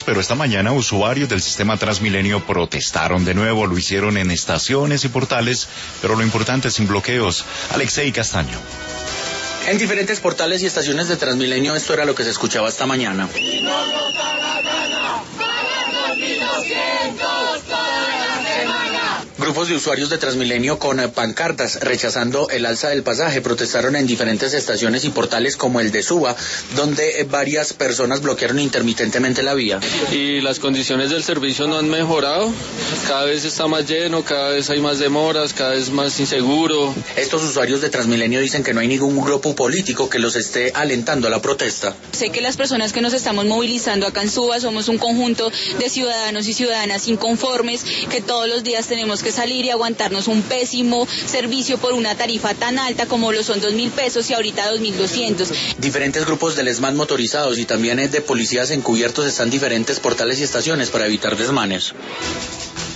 pero esta mañana usuarios del sistema Transmilenio protestaron de nuevo, lo hicieron en estaciones y portales, pero lo importante es sin bloqueos. Alexei Castaño. En diferentes portales y estaciones de Transmilenio esto era lo que se escuchaba esta mañana. Y no nos da la gana, pagar 2.200 toda la semana. Grupos de usuarios de Transmilenio con pancartas rechazando el alza del pasaje protestaron en diferentes estaciones y portales como el de Suba, donde varias personas bloquearon intermitentemente la vía. Y las condiciones del servicio no han mejorado, cada vez está más lleno, cada vez hay más demoras, cada vez más inseguro. Estos usuarios de Transmilenio dicen que no hay ningún grupo político que los esté alentando a la protesta. Sé que las personas que nos estamos movilizando acá en Suba somos un conjunto de ciudadanos y ciudadanas inconformes, que todos los días tenemos que salir y aguantarnos un pésimo servicio por una tarifa tan alta como lo son 2.000 pesos y ahorita 2.200. Diferentes grupos del ESMAD motorizados y también de policías encubiertos están en diferentes portales y estaciones para evitar desmanes.